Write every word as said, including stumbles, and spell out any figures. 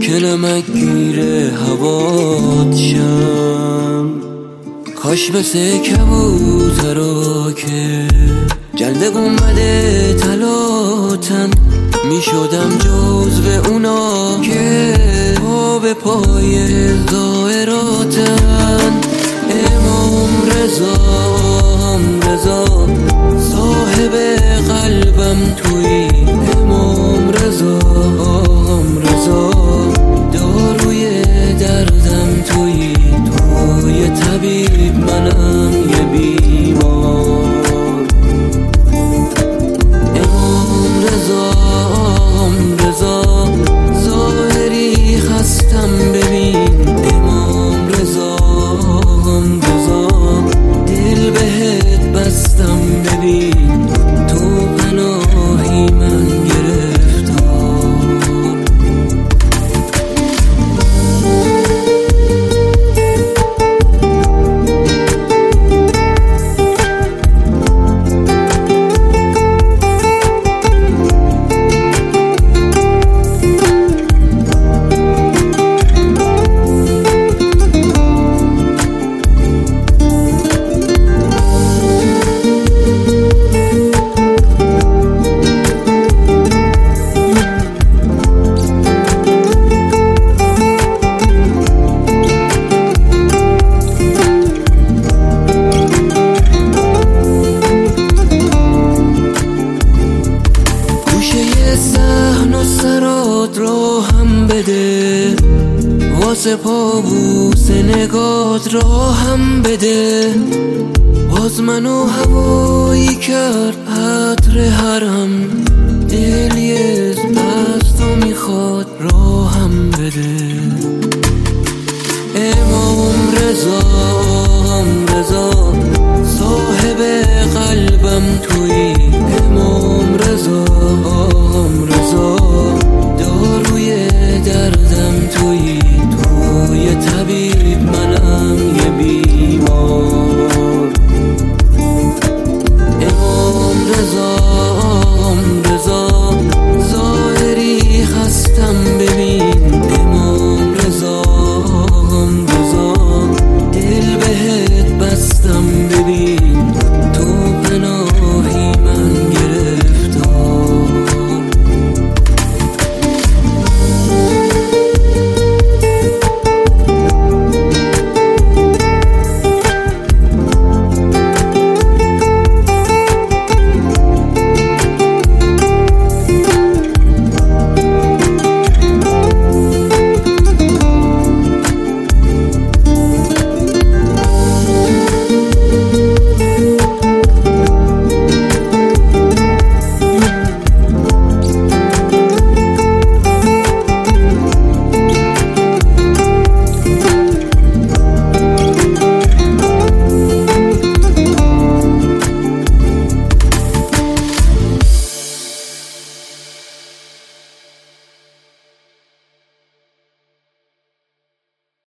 که نمک گیره هوات شم. کاش مثل کبوترا که جلد گنبد طلاتن می شدم جزو اونا که پا به پای زائراتن. امام رضا رضا صاحب قلبم تویی، امام رضا رضا داروی دردم تویی، توی طبیب منم یه بیمار. امام رضا رضا ظاهری خستم ببین، امام رضا رضا دل بهت بستم ببین، تو پناهی من گرفتار. صحن و سرات را هم بده، واسه پابوس نگات را هم بده. باز منو هوایی کرد عطر حرم، دلی از تو میخواد را هم بده. امام رضا رضا صاحب قلبم تویی،